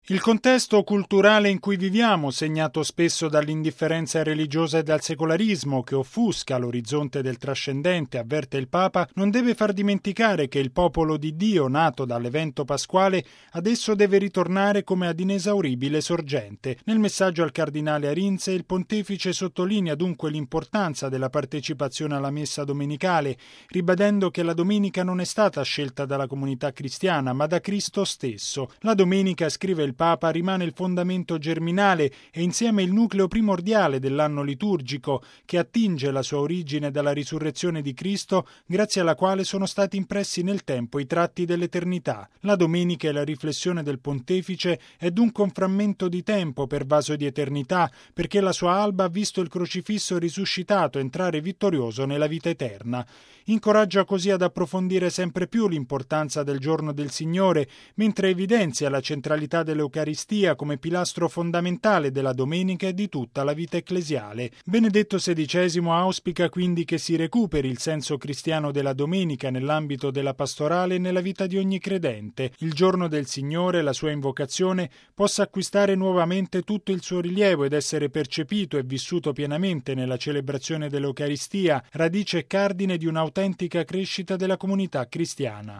Il contesto culturale in cui viviamo, segnato spesso dall'indifferenza religiosa e dal secolarismo che offusca l'orizzonte del trascendente, avverte il Papa, non deve far dimenticare che il popolo di Dio, nato dall'evento pasquale, adesso deve ritornare come ad inesauribile sorgente. Nel messaggio al cardinale Arinze, il pontefice sottolinea dunque l'importanza della partecipazione alla messa domenicale, ribadendo che la domenica non è stata scelta dalla comunità cristiana, ma da Cristo stesso. La domenica, scrive il Papa, rimane il fondamento germinale e insieme il nucleo primordiale dell'anno liturgico, che attinge la sua origine dalla risurrezione di Cristo, grazie alla quale sono stati impressi nel tempo i tratti dell'eternità. La domenica e la riflessione del pontefice è dunque un frammento di tempo pervaso di eternità, perché la sua alba ha visto il crocifisso risuscitato entrare vittorioso nella vita eterna. Incoraggia così ad approfondire sempre più l'importanza del giorno del Signore, mentre evidenzia la centralità dell'Eucaristia come pilastro fondamentale della domenica e di tutta la vita ecclesiale. Benedetto XVI auspica quindi che si recuperi il senso cristiano della domenica nell'ambito della pastorale e nella vita di ogni credente. Il giorno del Signore, la sua invocazione, possa acquistare nuovamente tutto il suo rilievo ed essere percepito e vissuto pienamente nella celebrazione dell'Eucaristia, radice e cardine di un'autentica crescita della comunità cristiana.